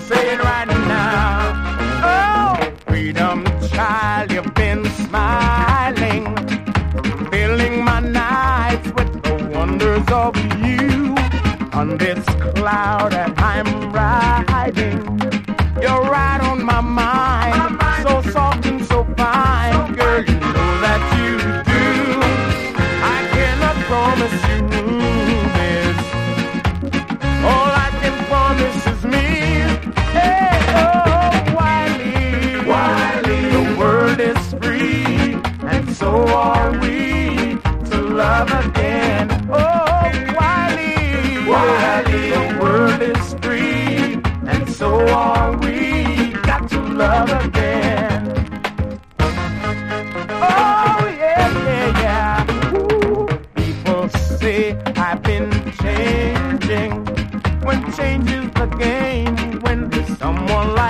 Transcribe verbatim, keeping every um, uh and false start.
say it right now. Oh, freedom child, you've been smiling, filling my nights with the wonders of you. On this cloud that I'm riding, you're right on my mind, so soft and so fine, girl, you know that you do. I cannot promise you this, all I can promise is me. Hey, oh, Wiley, Wiley, the world is free, and so are we to love again. Oh, Wiley, Wiley, the world is free, and so are we, got to love again. Oh, yeah, yeah, yeah. Ooh, people say I've been changing, when change is the game, when there's someone like